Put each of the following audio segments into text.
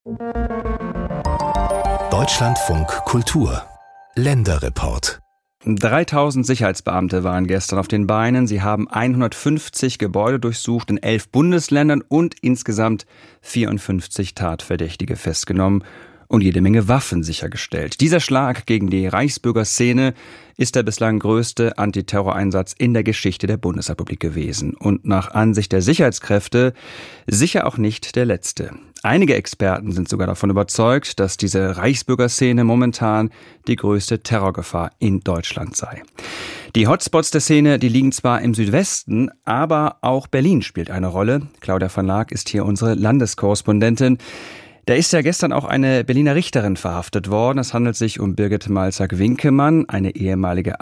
Deutschlandfunk Kultur Länderreport. 3000 Sicherheitsbeamte waren gestern auf den Beinen. Sie haben 150 Gebäude durchsucht in 11 Bundesländern und insgesamt 54 Tatverdächtige festgenommen und jede Menge Waffen sichergestellt. Dieser Schlag gegen die Reichsbürgerszene ist der bislang größte Antiterroreinsatz in der Geschichte der Bundesrepublik gewesen und nach Ansicht der Sicherheitskräfte sicher auch nicht der letzte. Einige Experten sind sogar davon überzeugt, dass diese Reichsbürgerszene momentan die größte Terrorgefahr in Deutschland sei. Die Hotspots der Szene, die liegen zwar im Südwesten, aber auch Berlin spielt eine Rolle. Claudia von Laak ist hier unsere Landeskorrespondentin. Da ist ja gestern auch eine Berliner Richterin verhaftet worden. Es handelt sich um Birgit Malzack-Winkemann, eine ehemalige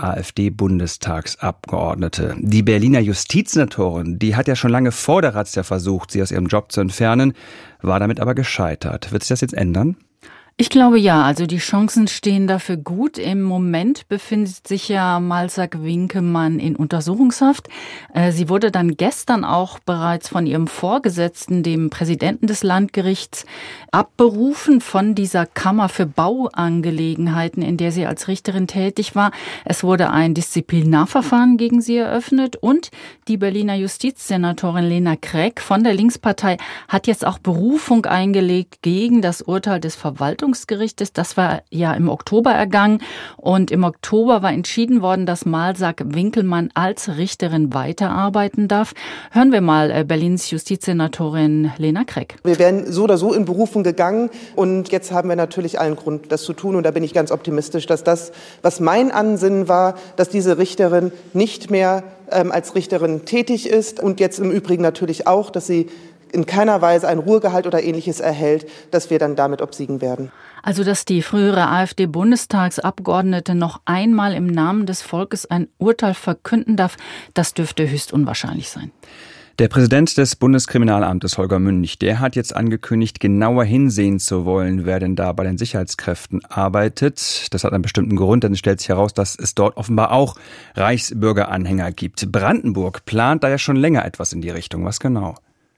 AfD-Bundestagsabgeordnete. Die Berliner Justizsenatorin, die hat ja schon lange vor der Razzia versucht, sie aus ihrem Job zu entfernen, war damit aber gescheitert. Wird sich das jetzt ändern? Ich glaube ja, also die Chancen stehen dafür gut. Im Moment befindet sich ja Malzack-Winkemann in Untersuchungshaft. Sie wurde dann gestern auch bereits von ihrem Vorgesetzten, dem Präsidenten des Landgerichts, abberufen von dieser Kammer für Bauangelegenheiten, in der sie als Richterin tätig war. Es wurde ein Disziplinarverfahren gegen sie eröffnet und die Berliner Justizsenatorin Lena Kreck von der Linkspartei hat jetzt auch Berufung eingelegt gegen das Urteil des Verwaltungsgerichtes. Das war ja im Oktober ergangen und im Oktober war entschieden worden, dass Malzack-Winkemann als Richterin weiterarbeiten darf. Hören wir mal Berlins Justizsenatorin Lena Kreck. Wir wären so oder so in Berufung gegangen und jetzt haben wir natürlich allen Grund, das zu tun und da bin ich ganz optimistisch, dass das, was mein Ansinnen war, dass diese Richterin nicht mehr als Richterin tätig ist und jetzt im Übrigen natürlich auch, dass sie in keiner Weise ein Ruhegehalt oder Ähnliches erhält, dass wir dann damit obsiegen werden. Also, dass die frühere AfD-Bundestagsabgeordnete noch einmal im Namen des Volkes ein Urteil verkünden darf, das dürfte höchst unwahrscheinlich sein. Der Präsident des Bundeskriminalamtes, Holger Münch, der hat jetzt angekündigt, genauer hinsehen zu wollen, wer denn da bei den Sicherheitskräften arbeitet. Das hat einen bestimmten Grund, denn es stellt sich heraus, dass es dort offenbar auch Reichsbürgeranhänger gibt. Brandenburg plant da ja schon länger etwas in die Richtung. Was genau?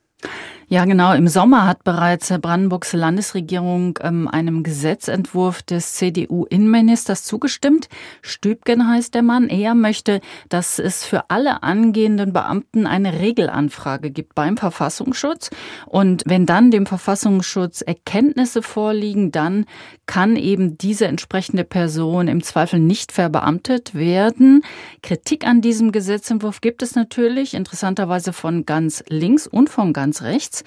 Ja, genau. Im Sommer hat bereits Brandenburgs Landesregierung einem Gesetzentwurf des CDU-Innenministers zugestimmt. Stübgen heißt der Mann. Er möchte, dass es für alle angehenden Beamten eine Regelanfrage gibt beim Verfassungsschutz. Und wenn dann dem Verfassungsschutz Erkenntnisse vorliegen, dann kann eben diese entsprechende Person im Zweifel nicht verbeamtet werden. Kritik an diesem Gesetzentwurf gibt es natürlich, interessanterweise von ganz links und von ganz rechts.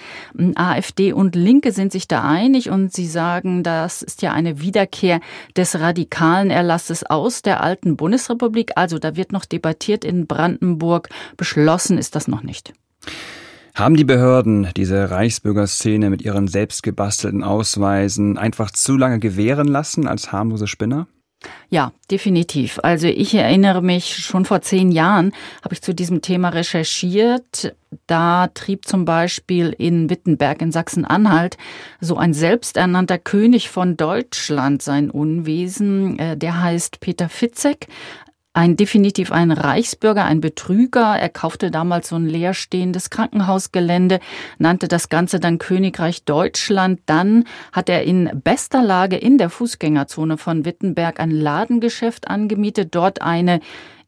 AfD und Linke sind sich da einig und sie sagen, das ist ja eine Wiederkehr des radikalen Erlasses aus der alten Bundesrepublik. Also da wird noch debattiert in Brandenburg. Beschlossen ist das noch nicht. Haben die Behörden diese Reichsbürgerszene mit ihren selbstgebastelten Ausweisen einfach zu lange gewähren lassen als harmlose Spinner? Ja, definitiv. Also ich erinnere mich, schon vor 10 Jahren habe ich zu diesem Thema recherchiert. Da trieb zum Beispiel in Wittenberg in Sachsen-Anhalt so ein selbsternannter König von Deutschland sein Unwesen. Der heißt Peter Fitzek. Definitiv ein Reichsbürger, ein Betrüger. Er kaufte damals so ein leerstehendes Krankenhausgelände, nannte das Ganze dann Königreich Deutschland. Dann hat er in bester Lage in der Fußgängerzone von Wittenberg ein Ladengeschäft angemietet, dort eine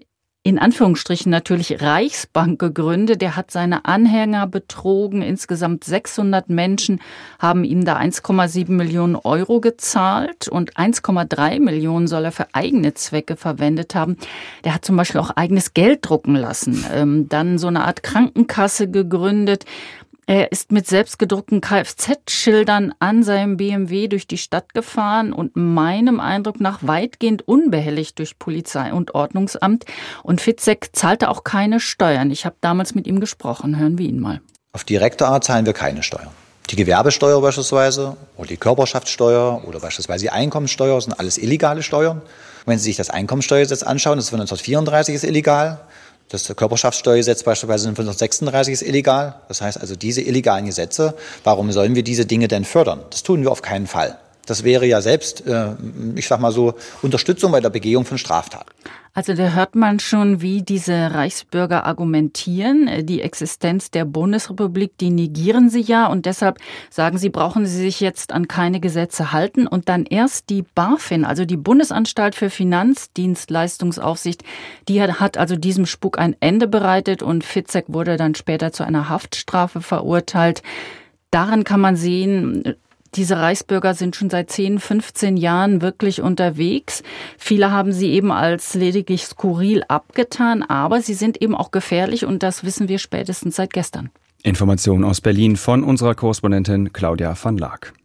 in Anführungsstrichen natürlich Reichsbank gegründet. Der hat seine Anhänger betrogen. Insgesamt 600 Menschen haben ihm da 1,7 Millionen Euro gezahlt und 1,3 Millionen soll er für eigene Zwecke verwendet haben. Der hat zum Beispiel auch eigenes Geld drucken lassen, dann so eine Art Krankenkasse gegründet. Er ist mit selbstgedruckten Kfz-Schildern an seinem BMW durch die Stadt gefahren und meinem Eindruck nach weitgehend unbehelligt durch Polizei und Ordnungsamt. Und Fitzek zahlte auch keine Steuern. Ich habe damals mit ihm gesprochen. Hören wir ihn mal. Auf direkte Art zahlen wir keine Steuern. Die Gewerbesteuer beispielsweise oder die Körperschaftssteuer oder beispielsweise die Einkommensteuer sind alles illegale Steuern. Und wenn Sie sich das Einkommensteuergesetz anschauen, das von 1934 ist illegal. Das Körperschaftssteuergesetz beispielsweise von 1936 ist illegal. Das heißt also, diese illegalen Gesetze, warum sollen wir diese Dinge denn fördern? Das tun wir auf keinen Fall. Das wäre ja selbst, ich sag mal so, Unterstützung bei der Begehung von Straftaten. Also da hört man schon, wie diese Reichsbürger argumentieren. Die Existenz der Bundesrepublik, die negieren sie ja und deshalb sagen sie, brauchen sie sich jetzt an keine Gesetze halten. Und dann erst die BaFin, also die Bundesanstalt für Finanzdienstleistungsaufsicht, die hat also diesem Spuk ein Ende bereitet und Fitzek wurde dann später zu einer Haftstrafe verurteilt. Daran kann man sehen, diese Reichsbürger sind schon seit 10, 15 Jahren wirklich unterwegs. Viele haben sie eben als lediglich skurril abgetan, aber sie sind eben auch gefährlich und das wissen wir spätestens seit gestern. Informationen aus Berlin von unserer Korrespondentin Claudia van Laak.